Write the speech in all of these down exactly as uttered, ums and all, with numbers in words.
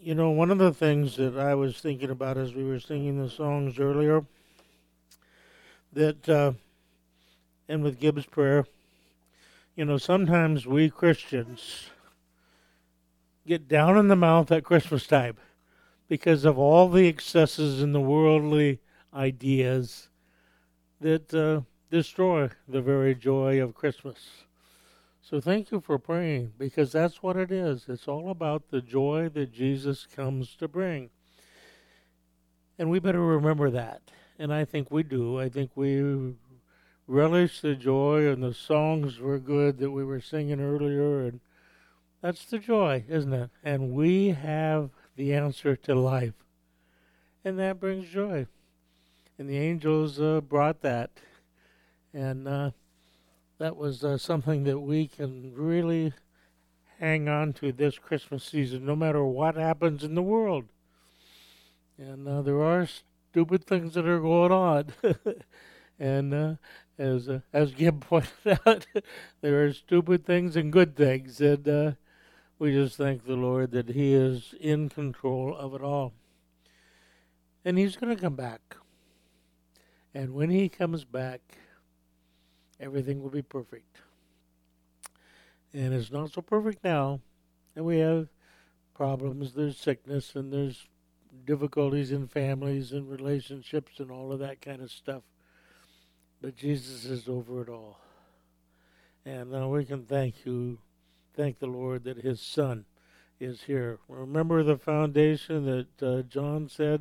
You know, one of the things that I was thinking about as we were singing the songs earlier, that, uh, and with Gibbs' prayer, you know, sometimes we Christians get down in the mouth at Christmas time because of all the excesses in the worldly ideas that uh, destroy the very joy of Christmas. So thank you for praying because that's what it is. It's all about the joy that Jesus comes to bring. And we better remember that. And I think we do. I think we relish the joy, and the songs were good that we were singing earlier. And that's the joy, isn't it? And we have the answer to life. And that brings joy. And the angels uh, brought that. And uh, that was uh, something that we can really hang on to this Christmas season, no matter what happens in the world. And uh, there are stupid things that are going on. and uh, as uh, as Gib pointed out, there are stupid things and good things. And uh, we just thank the Lord that He is in control of it all. And He's going to come back. And when He comes back, everything will be perfect. And it's not so perfect now. And we have problems. There's sickness and there's difficulties in families and relationships and all of that kind of stuff. But Jesus is over it all. And now we can thank you, thank the Lord that His Son is here. Remember the foundation that uh, John said?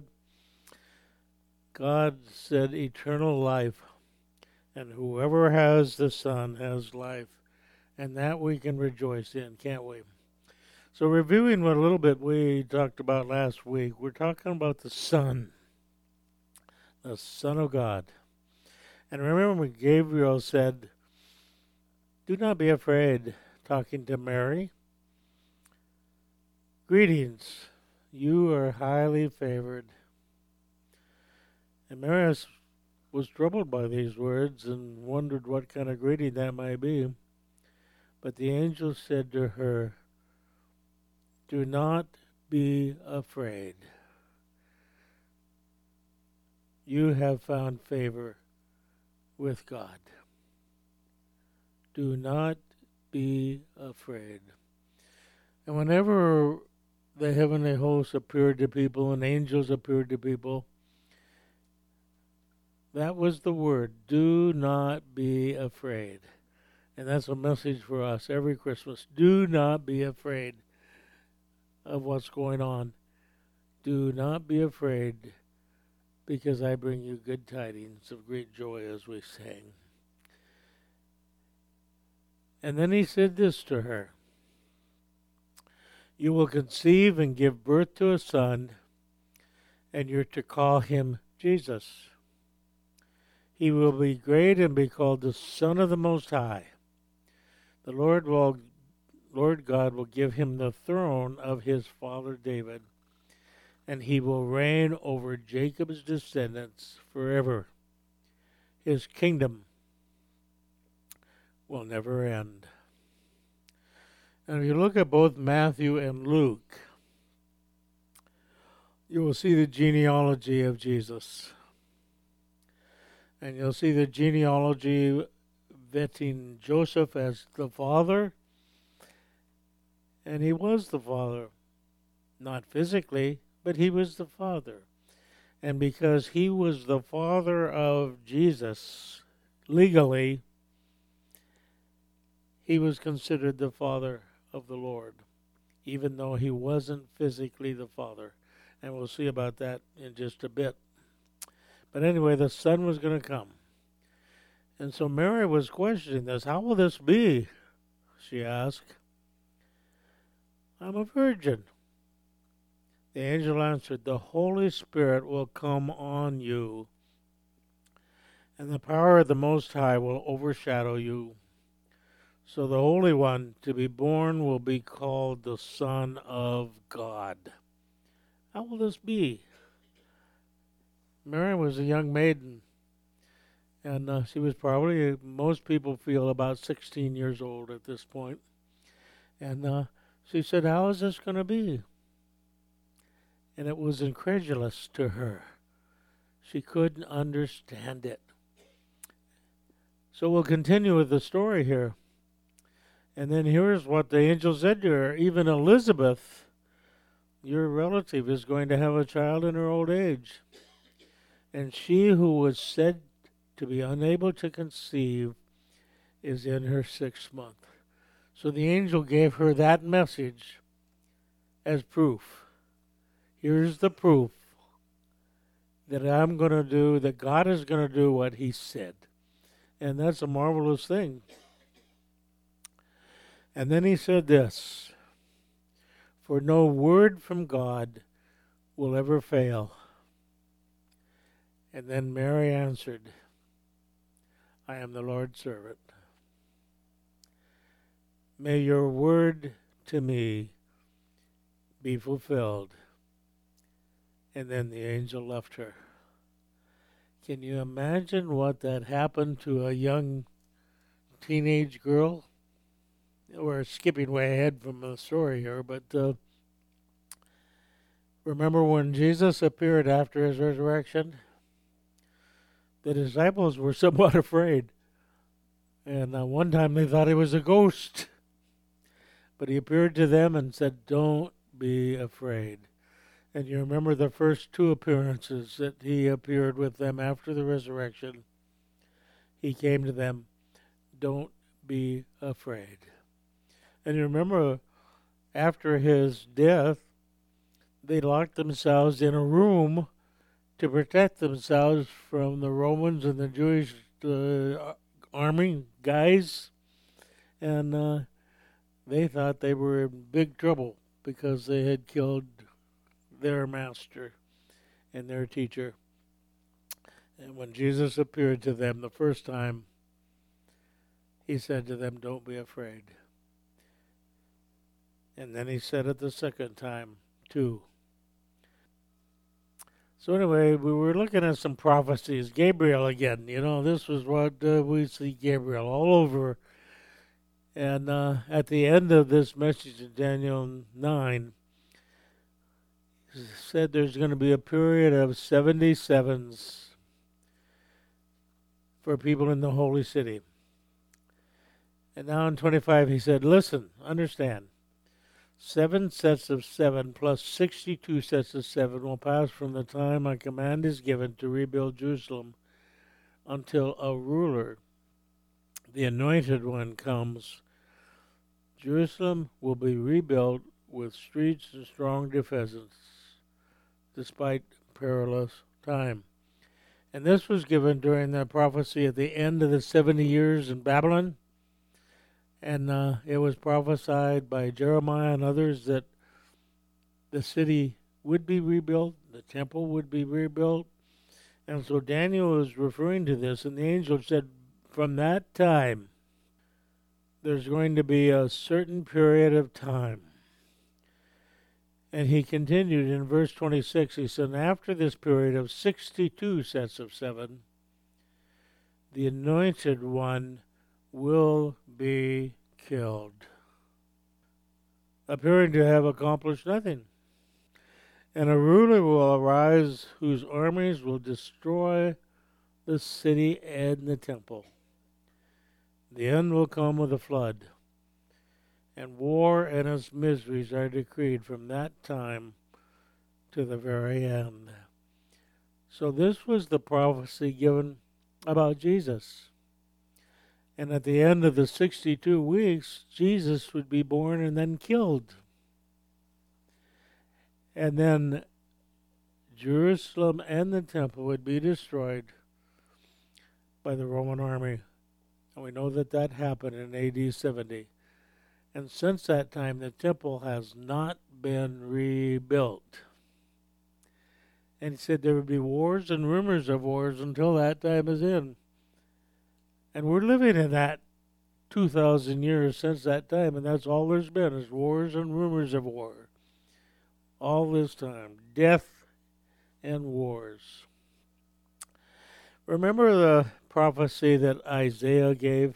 God said eternal life. And whoever has the Son has life. And that we can rejoice in, can't we? So reviewing what a little bit we talked about last week, we're talking about the Son, the Son of God. And remember when Gabriel said, "Do not be afraid," talking to Mary. "Greetings, you are highly favored." And Mary was troubled by these words and wondered what kind of greeting that might be. But the angel said to her, "Do not be afraid. You have found favor with God. Do not be afraid." And whenever the heavenly hosts appeared to people and angels appeared to people, that was the word, do not be afraid. And that's a message for us every Christmas. Do not be afraid of what's going on. Do not be afraid, because I bring you good tidings of great joy, as we sang. And then he said this to her, "You will conceive and give birth to a son, and you're to call him Jesus. He will be great and be called the Son of the Most High. The Lord will, Lord God will give him the throne of his father David, and he will reign over Jacob's descendants forever. His kingdom will never end." And if you look at both Matthew and Luke, you will see the genealogy of Jesus. And you'll see the genealogy vetting Joseph as the father. And he was the father. Not physically, but he was the father. And because he was the father of Jesus, legally, he was considered the father of the Lord, even though he wasn't physically the father. And we'll see about that in just a bit. But anyway, the Son was going to come. And so Mary was questioning this. "How will this be?" she asked. "I'm a virgin." The angel answered, "The Holy Spirit will come on you, and the power of the Most High will overshadow you. So the Holy One to be born will be called the Son of God." How will this be? Mary was a young maiden, and uh, she was probably, most people feel, about sixteen years old at this point. And uh, she said, "How is this going to be?" and it was incredulous to her. She couldn't understand it. So we'll continue with the story here. And then here's what the angel said to her. Even Elizabeth, your relative, is going to have a child in her old age. And she who was said to be unable to conceive is in her sixth month. So the angel gave her that message as proof. Here's the proof that I'm going to do, that God is going to do what he said. And that's a marvelous thing. And then he said this, for no word from God will ever fail. And then Mary answered, I am the Lord's servant. May your word to me be fulfilled. And then the angel left her. Can you imagine what that happened to a young teenage girl? We're skipping way ahead from the story here, but uh, remember when Jesus appeared after his resurrection? The disciples were somewhat afraid. And uh, one time they thought he was a ghost. But he appeared to them and said, don't be afraid. And you remember the first two appearances that he appeared with them after the resurrection. He came to them, don't be afraid. And you remember after his death, they locked themselves in a room to protect themselves from the Romans and the Jewish uh, army guys. And uh, they thought they were in big trouble because they had killed their master and their teacher. And when Jesus appeared to them the first time, he said to them, don't be afraid. And then he said it the second time, too. So anyway, we were looking at some prophecies. Gabriel again, you know, this was what uh, we see Gabriel all over. And uh, at the end of this message in Daniel nine, it said there's going to be a period of seventy sevens for people in the holy city. And now in twenty-five, he said, listen, understand. Seven sets of seven plus sixty-two sets of seven will pass from the time a command is given to rebuild Jerusalem until a ruler, the anointed one, comes. Jerusalem will be rebuilt with streets and strong defenses, despite perilous time. And this was given during the prophecy at the end of the seventy years in Babylon. And uh, it was prophesied by Jeremiah and others that the city would be rebuilt, the temple would be rebuilt. And so Daniel was referring to this, and the angel said, from that time, there's going to be a certain period of time. And he continued in verse twenty-six, he said, after this period of sixty-two sets of seven, the anointed one will be killed, appearing to have accomplished nothing. And a ruler will arise whose armies will destroy the city and the temple. The end will come with a flood, and war and its miseries are decreed from that time to the very end. So this was the prophecy given about Jesus. And at the end of the sixty-two weeks, Jesus would be born and then killed. And then Jerusalem and the temple would be destroyed by the Roman army. And we know that that happened in A D seventy. And since that time, the temple has not been rebuilt. And he said there would be wars and rumors of wars until that time is in. And we're living in that two thousand years since that time, and that's all there's been is wars and rumors of war. All this time, death and wars. Remember the prophecy that Isaiah gave?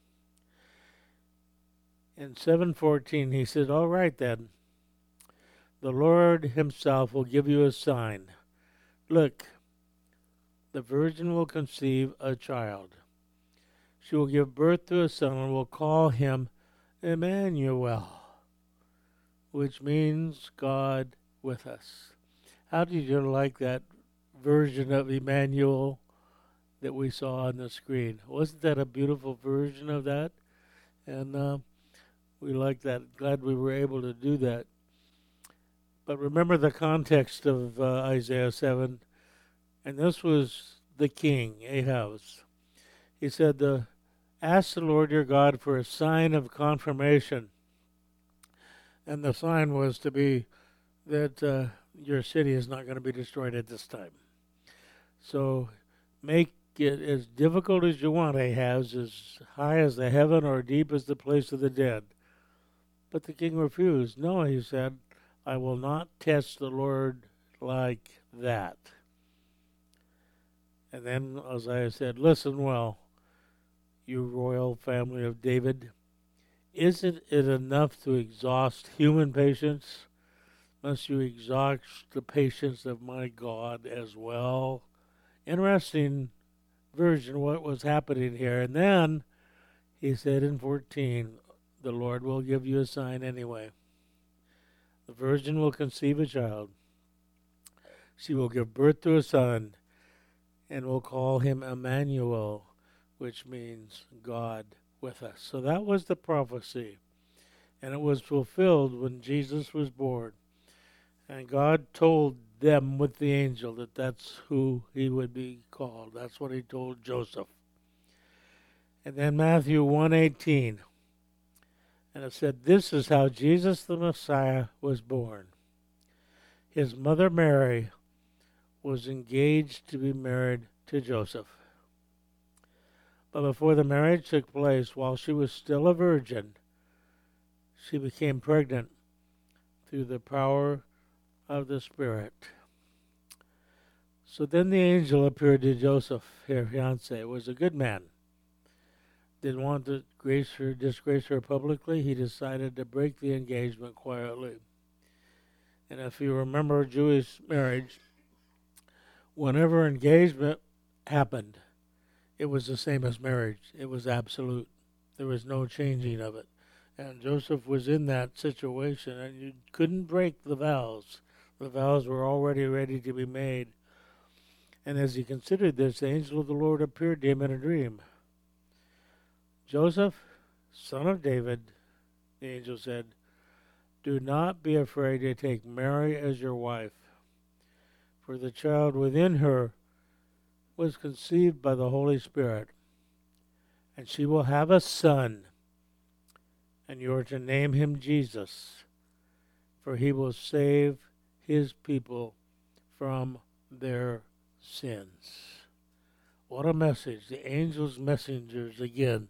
In seven fourteen, he said, all right then, the Lord himself will give you a sign. Look, the virgin will conceive a child. She will give birth to a son and will call him Emmanuel, which means God with us. How did you like that version of Emmanuel that we saw on the screen? Wasn't that a beautiful version of that? And uh, we like that. Glad we were able to do that. But remember the context of uh, Isaiah seven. And this was the king, Ahaz. He said, the, ask the Lord your God for a sign of confirmation. And the sign was to be that uh, your city is not going to be destroyed at this time. So make it as difficult as you want, Ahaz, as high as the heaven or deep as the place of the dead. But the king refused. No, he said, I will not test the Lord like that. And then Isaiah said, listen well, you royal family of David. Isn't it enough to exhaust human patience? Must you exhaust the patience of my God as well? Interesting version what was happening here. And then he said in fourteen, the Lord will give you a sign anyway. The virgin will conceive a child. She will give birth to a son and will call him Emmanuel, which means God with us. So that was the prophecy. And it was fulfilled when Jesus was born. And God told them with the angel that that's who he would be called. That's what he told Joseph. And then Matthew one eighteen. And it said, this is how Jesus the Messiah was born. His mother Mary was engaged to be married to Joseph. But before the marriage took place, while she was still a virgin, she became pregnant through the power of the Spirit. So then the angel appeared to Joseph, her fiancé, was a good man. Didn't want to grace her, disgrace her publicly. He decided to break the engagement quietly. And if you remember Jewish marriage, whenever engagement happened, it was the same as marriage. It was absolute. There was no changing of it. And Joseph was in that situation, and you couldn't break the vows. The vows were already ready to be made. And as he considered this, the angel of the Lord appeared to him in a dream. Joseph, son of David, the angel said, do not be afraid to take Mary as your wife, for the child within her was conceived by the Holy Spirit, and she will have a son, and you are to name him Jesus, for he will save his people from their sins. What a message. The angel's messengers again.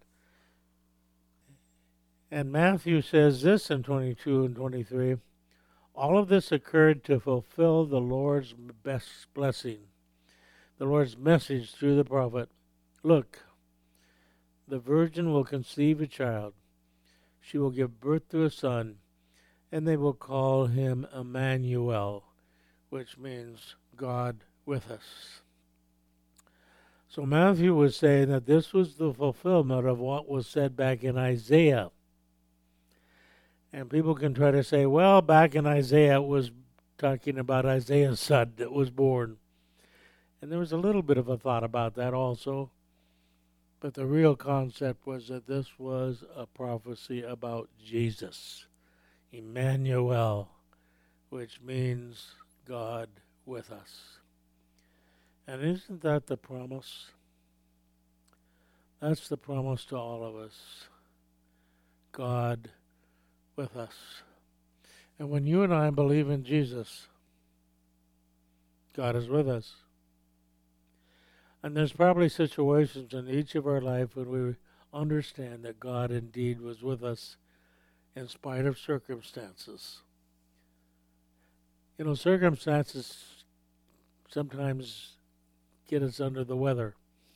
And Matthew says this in twenty-two and twenty-three. All of this occurred to fulfill the Lord's best blessing, the Lord's message through the prophet. Look, the virgin will conceive a child. She will give birth to a son, and they will call him Emmanuel, which means God with us. So Matthew was saying that this was the fulfillment of what was said back in Isaiah. And people can try to say, well, back in Isaiah it was talking about Isaiah's son that was born. And there was a little bit of a thought about that also. But the real concept was that this was a prophecy about Jesus, Emmanuel, which means God with us. And isn't that the promise? That's the promise to all of us. God with us. And when you and I believe in Jesus, God is with us. And there's probably situations in each of our life when we understand that God indeed was with us in spite of circumstances. You know, circumstances sometimes get us under the weather.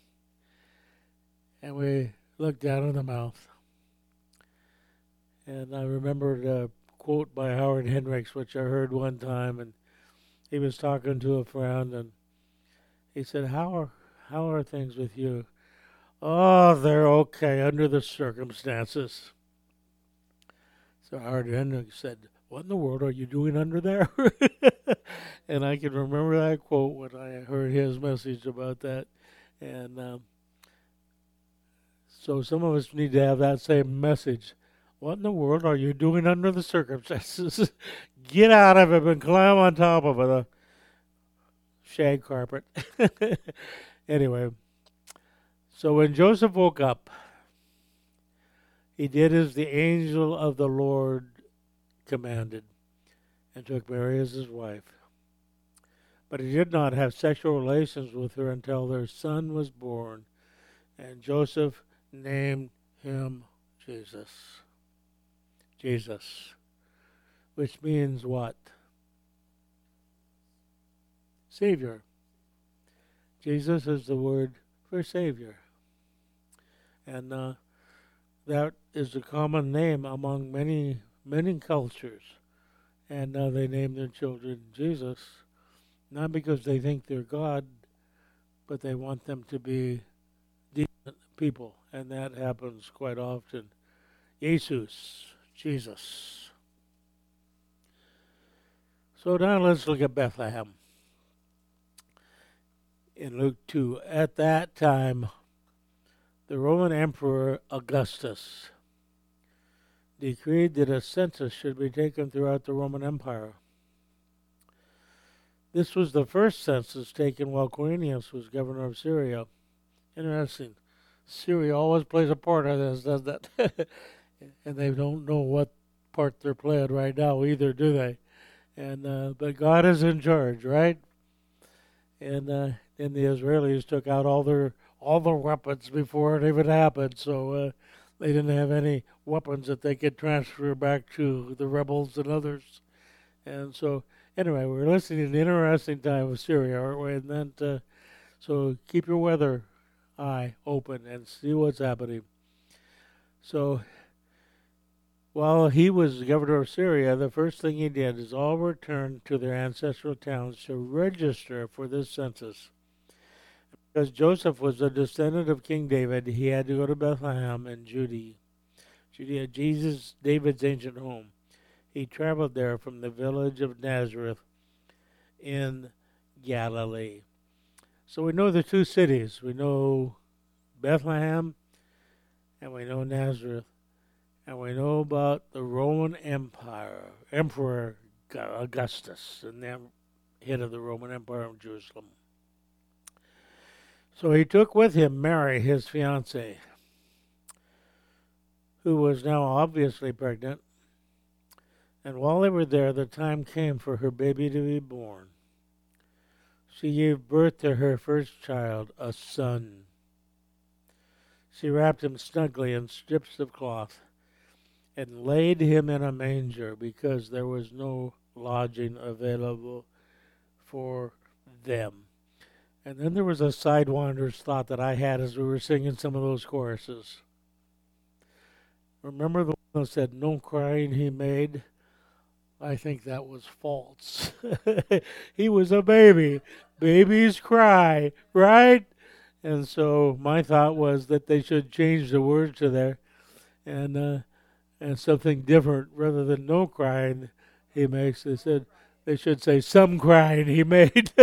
And we look down in the mouth. And I remembered a quote by Howard Hendricks, which I heard one time, and he was talking to a friend, and he said, "How are how are things with you?" "Oh, they're okay under the circumstances." So Howard Hendricks said, "What in the world are you doing under there?" And I can remember that quote when I heard his message about that. And um, so some of us need to have that same message. What in the world are you doing under the circumstances? Get out of it and climb on top of a shag carpet. Anyway, so when Joseph woke up, he did as the angel of the Lord commanded and took Mary as his wife. But he did not have sexual relations with her until their son was born, and Joseph named him Jesus. Jesus, which means what? Savior. Jesus is the word for Savior. And uh, that is a common name among many, many cultures. And uh, they name their children Jesus, not because they think they're God, but they want them to be decent people. And that happens quite often. Jesus, Jesus. So now let's look at Bethlehem. In Luke two, at that time, the Roman Emperor Augustus decreed that a census should be taken throughout the Roman Empire. This was the first census taken while Quirinius was governor of Syria. Interesting. Syria always plays a part in this, doesn't it? And they don't know what part they're playing right now either, do they? And uh, but God is in charge, right? And uh, and the Israelis took out all their all the weapons before it even happened, so uh, they didn't have any weapons that they could transfer back to the rebels and others. And so, anyway, we're listening to an interesting time of Syria, aren't we? And then, uh, so keep your weather eye open and see what's happening. So, while he was governor of Syria, the first thing he did is all returned to their ancestral towns to register for this census. Because Joseph was a descendant of King David, he had to go to Bethlehem in Judea, Judea, Jesus, David's ancient home. He traveled there from the village of Nazareth in Galilee. So we know the two cities. We know Bethlehem and we know Nazareth. And we know about the Roman Empire, Emperor Augustus, and the head of the Roman Empire of Jerusalem. So he took with him Mary, his fiancée, who was now obviously pregnant. And while they were there, the time came for her baby to be born. She gave birth to her first child, a son. She wrapped him snugly in strips of cloth and laid him in a manger because there was no lodging available for them. And then there was a sidewander's thought that I had as we were singing some of those choruses. Remember the one that said, "No crying he made"? I think that was false. He was a baby. Babies cry, right? And so my thought was that they should change the word to there and uh, and something different rather than "no crying he makes." They said they should say "some crying he made."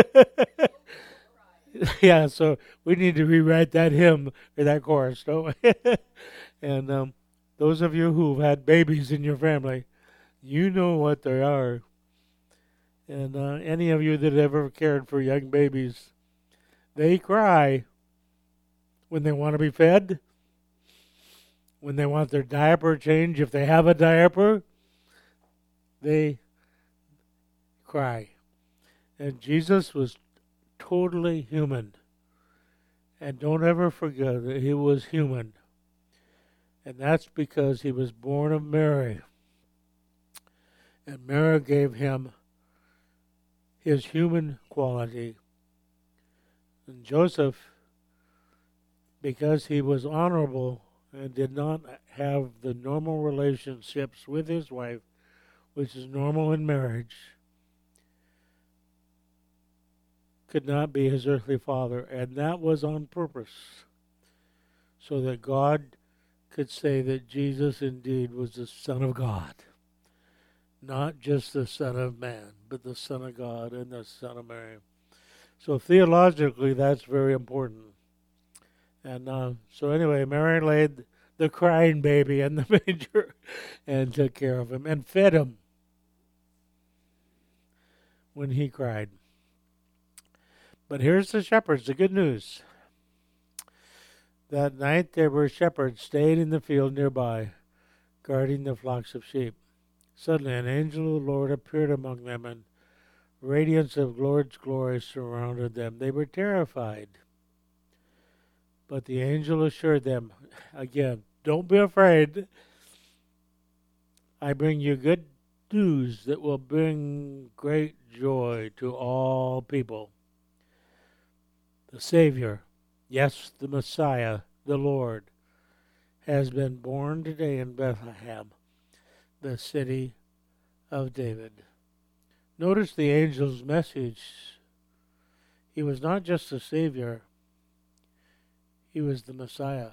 Yeah, so we need to rewrite that hymn or that chorus, don't we? And um, those of you who've had babies in your family, you know what they are. And uh, any of you that have ever cared for young babies, they cry when they want to be fed, when they want their diaper changed. If they have a diaper, they cry. And Jesus was totally human. And don't ever forget that he was human. And that's because he was born of Mary. And Mary gave him his human quality. And Joseph, because he was honorable and did not have the normal relationships with his wife, which is normal in marriage, could not be his earthly father, and that was on purpose, so that God could say that Jesus indeed was the Son of God. Not just the Son of Man, but the Son of God and the Son of Mary. So theologically, that's very important. And uh, so anyway, Mary laid the crying baby in the manger and took care of him and fed him when he cried. But here's the shepherds, the good news. That night there were shepherds staying in the field nearby, guarding the flocks of sheep. Suddenly an angel of the Lord appeared among them, and radiance of the Lord's glory surrounded them. They were terrified. But the angel assured them, again, don't be afraid. I bring you good news that will bring great joy to all people. The Savior, yes, the Messiah, the Lord, has been born today in Bethlehem, the city of David. Notice the angel's message. He was not just the Savior, he was the Messiah.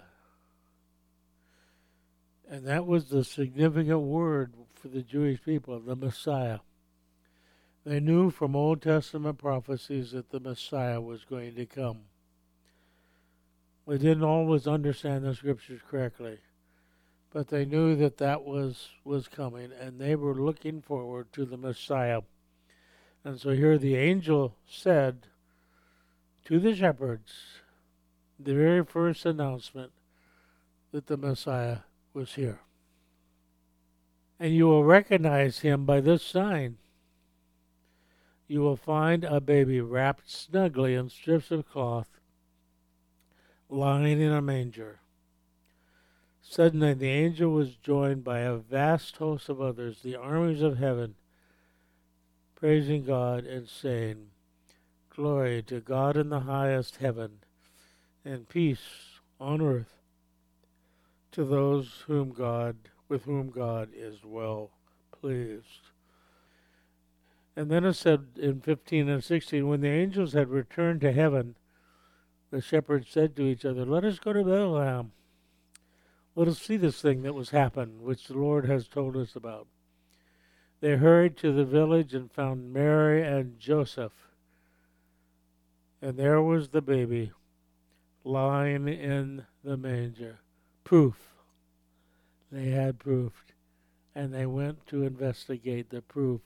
And that was the significant word for the Jewish people, the Messiah. They knew from Old Testament prophecies that the Messiah was going to come. They didn't always understand the scriptures correctly, but they knew that that was, was coming, and they were looking forward to the Messiah. And so here the angel said to the shepherds, the very first announcement, that the Messiah was here. And you will recognize him by this sign. You will find a baby wrapped snugly in strips of cloth, lying in a manger. Suddenly the angel was joined by a vast host of others, the armies of heaven, praising God and saying, Glory to God in the highest heaven, and peace on earth to those whom God, with whom God is well pleased. And then it said in fifteen and sixteen, when the angels had returned to heaven, the shepherds said to each other, Let us go to Bethlehem. Let us see this thing that was happened, which the Lord has told us about. They hurried to the village and found Mary and Joseph. And there was the baby lying in the manger. Proof. They had proof. And they went to investigate the proof.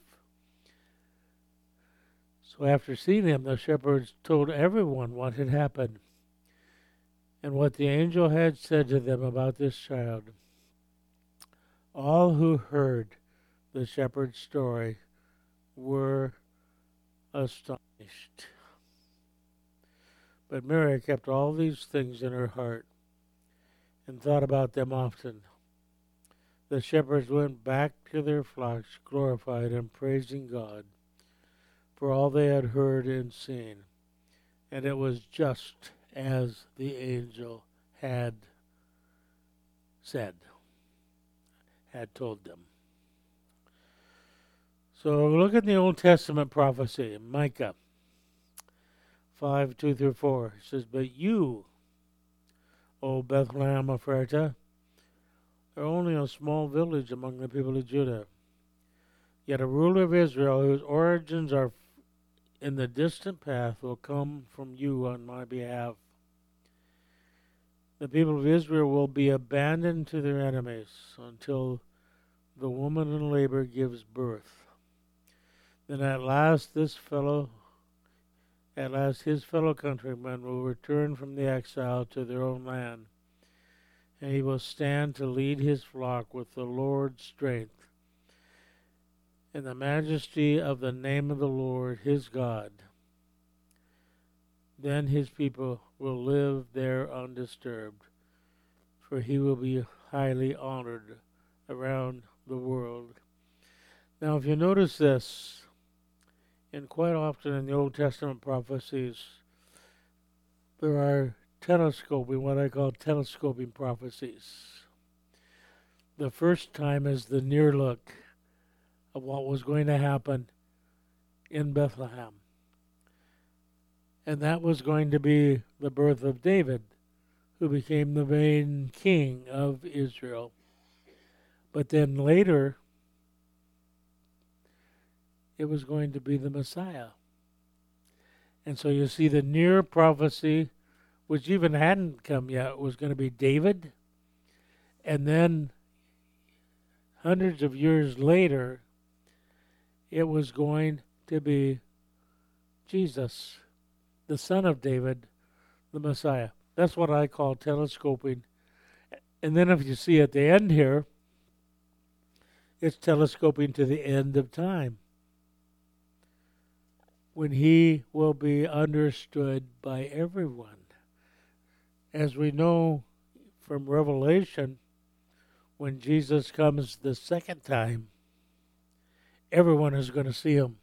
So after seeing him, the shepherds told everyone what had happened and what the angel had said to them about this child. All who heard the shepherd's story were astonished. But Mary kept all these things in her heart and thought about them often. The shepherds went back to their flocks, glorified and praising God for all they had heard and seen. And it was just as the angel had said, had told them. So look at the Old Testament prophecy, Micah five, two through four. It says, But you, O Bethlehem Ephratah, are only a small village among the people of Judah. Yet a ruler of Israel, whose origins are in the distant path, will come from you on my behalf. The people of Israel will be abandoned to their enemies until the woman in labor gives birth. Then at last this fellow, at last his fellow countrymen will return from the exile to their own land, and he will stand to lead his flock with the Lord's strength, in the majesty of the name of the Lord his God. Then his people will live there undisturbed, for he will be highly honored around the world. Now, if you notice this, and quite often in the Old Testament prophecies, there are telescoping, what I call telescoping prophecies. The first time is the near look of what was going to happen in Bethlehem. And that was going to be the birth of David, who became the main king of Israel. But then later, it was going to be the Messiah. And so you see the near prophecy, which even hadn't come yet, was going to be David. And then hundreds of years later, it was going to be Jesus, the son of David, the Messiah. That's what I call telescoping. And then if you see at the end here, it's telescoping to the end of time, when he will be understood by everyone. As we know from Revelation, when Jesus comes the second time, everyone is going to see him.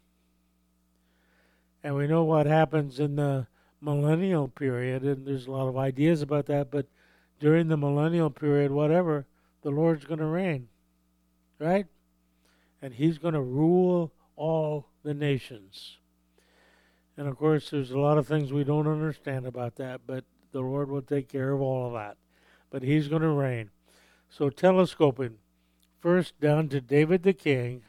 And we know what happens in the millennial period, and there's a lot of ideas about that, but during the millennial period, whatever, the Lord's going to reign, right? And he's going to rule all the nations. And of course, there's a lot of things we don't understand about that, but the Lord will take care of all of that. But he's going to reign. So telescoping, first down to David the king,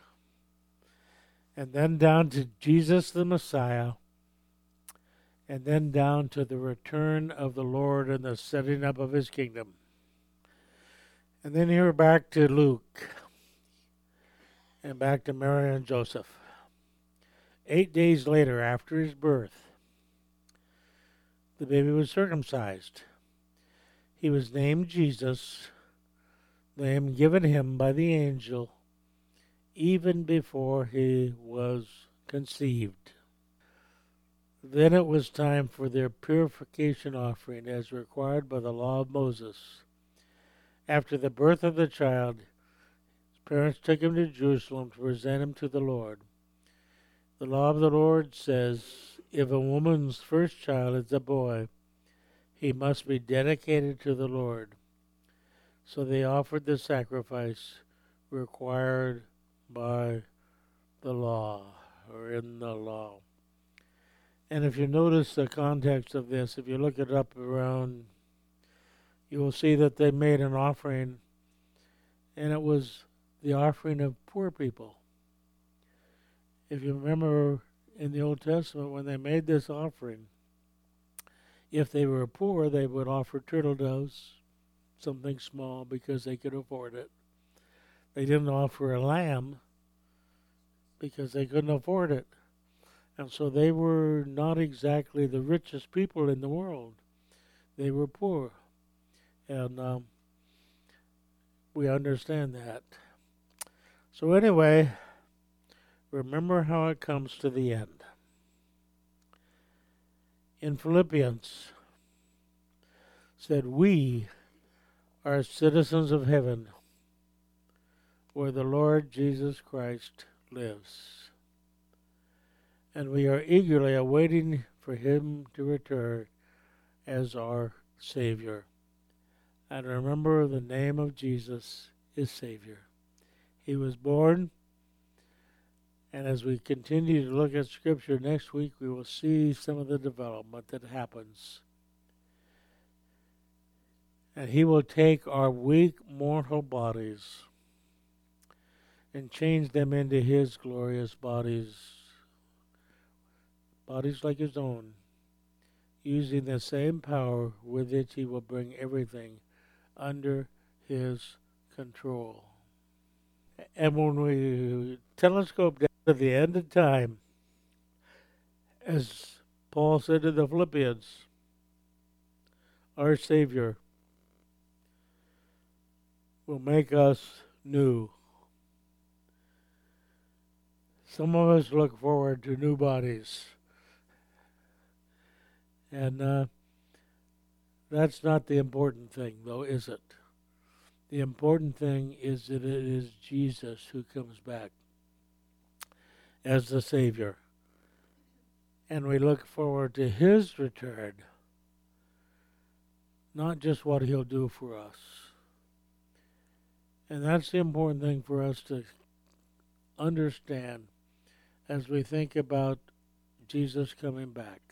and then down to Jesus the Messiah, and then down to the return of the Lord and the setting up of his kingdom. And then here back to Luke, and back to Mary and Joseph. Eight days later, after his birth, the baby was circumcised. He was named Jesus, the name given him by the angel, even before he was conceived. Then it was time for their purification offering as required by the law of Moses. After the birth of the child, his parents took him to Jerusalem to present him to the Lord. The law of the Lord says, if a woman's first child is a boy, he must be dedicated to the Lord. So they offered the sacrifice required by the law, or in the law. And if you notice the context of this, if you look it up around, you will see that they made an offering, and it was the offering of poor people. If you remember in the Old Testament, when they made this offering, if they were poor, they would offer turtle doves, something small, because they could afford it. They didn't offer a lamb because they couldn't afford it. And so they were not exactly the richest people in the world. They were poor. And um, we understand that. So anyway, remember how it comes to the end. In Philippians, said, we are citizens of heaven, where the Lord Jesus Christ lives. And we are eagerly awaiting for him to return as our Savior. And remember, the name of Jesus is Savior. He was born, and as we continue to look at Scripture next week, we will see some of the development that happens. And he will take our weak mortal bodies and change them into his glorious bodies, bodies like his own, using the same power with which he will bring everything under his control. And when we telescope down to the end of time, as Paul said to the Philippians, our Savior will make us new. Some of us look forward to new bodies. And uh, that's not the important thing, though, is it? The important thing is that it is Jesus who comes back as the Savior. And we look forward to his return, not just what he'll do for us. And that's the important thing for us to understand as we think about Jesus coming back.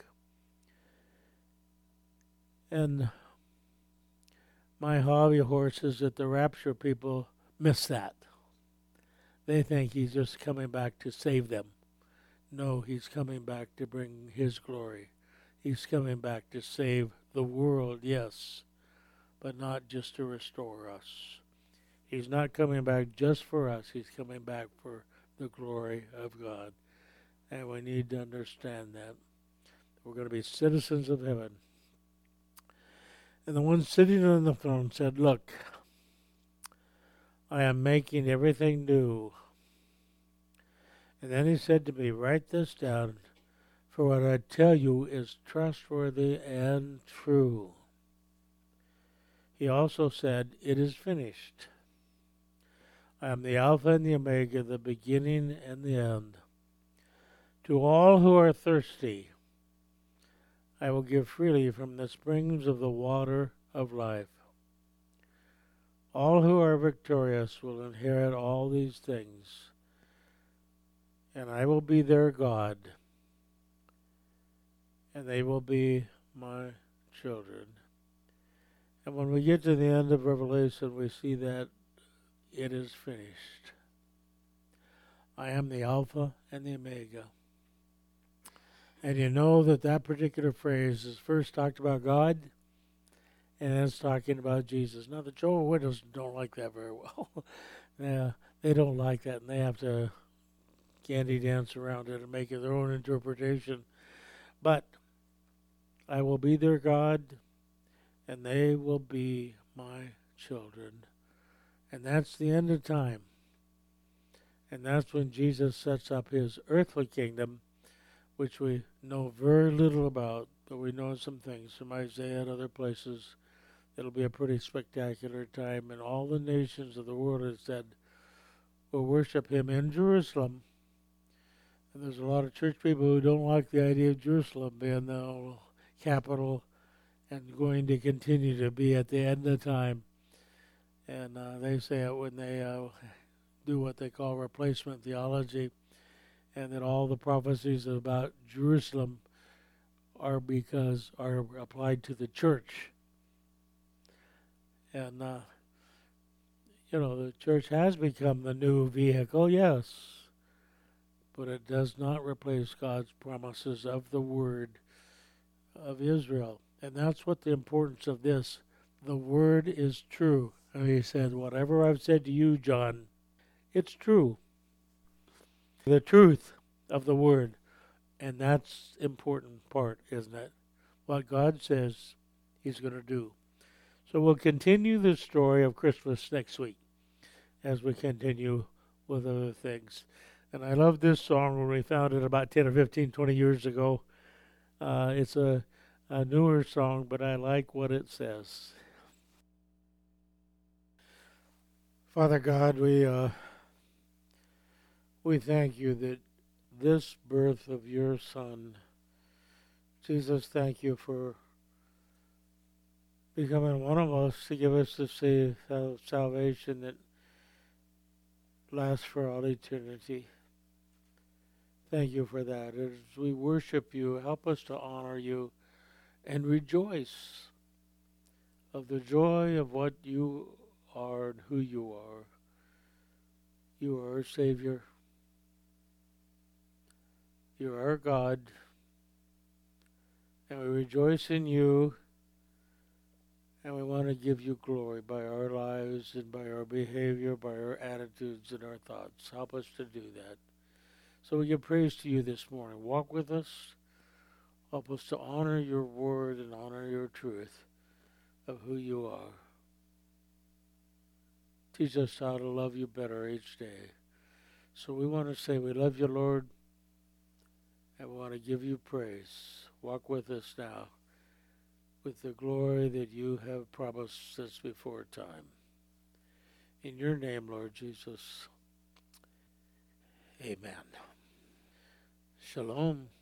And my hobby horse is that the rapture people miss that. They think he's just coming back to save them. No, he's coming back to bring his glory. He's coming back to save the world, yes, but not just to restore us. He's not coming back just for us. He's coming back for the glory of God. And we need to understand that. We're going to be citizens of heaven. And the one sitting on the throne said, "Look, I am making everything new." And then he said to me, "Write this down, for what I tell you is trustworthy and true." He also said, "It is finished. I am the Alpha and the Omega, the beginning and the end. To all who are thirsty, I will give freely from the springs of the water of life. All who are victorious will inherit all these things, and I will be their God, and they will be my children." And when we get to the end of Revelation, we see that it is finished. I am the Alpha and the Omega. And you know that that particular phrase is first talked about God, and then it's talking about Jesus. Now, the Jehovah's Witnesses don't like that very well. Yeah, they don't like that, and they have to candy dance around it and make it their own interpretation. But I will be their God, and they will be my children. And that's the end of time. And that's when Jesus sets up his earthly kingdom, which we know very little about, but we know some things from Isaiah and other places. It'll be a pretty spectacular time, and all the nations of the world, it said, will worship him in Jerusalem. And there's a lot of church people who don't like the idea of Jerusalem being the capital and going to continue to be at the end of time. And uh, they say it when they uh, do what they call replacement theology, and that all the prophecies about Jerusalem are because are applied to the church. And uh, you know, the church has become the new vehicle, yes, but it does not replace God's promises of the word of Israel. And that's what the importance of this. The word is true. And he said, "Whatever I've said to you, John, it's true." The truth of the word. And that's the important part, isn't it? What God says he's going to do. So we'll continue the story of Christmas next week as we continue with other things. And I love this song when we found it about ten or fifteen, twenty years ago. Uh, it's a, a newer song, but I like what it says. Father God, we uh, we thank you that this birth of your Son, Jesus, thank you for becoming one of us to give us the save, uh, salvation that lasts for all eternity. Thank you for that. As we worship you, help us to honor you and rejoice of the joy of what you are and who you are. You are our Savior. You are our God. And we rejoice in you. And we want to give you glory by our lives and by our behavior, by our attitudes and our thoughts. Help us to do that. So we give praise to you this morning. Walk with us. Help us to honor your word and honor your truth of who you are. Teach us how to love you better each day. So we want to say we love you, Lord, and we want to give you praise. Walk with us now with the glory that you have promised since before time. In your name, Lord Jesus, amen. Shalom.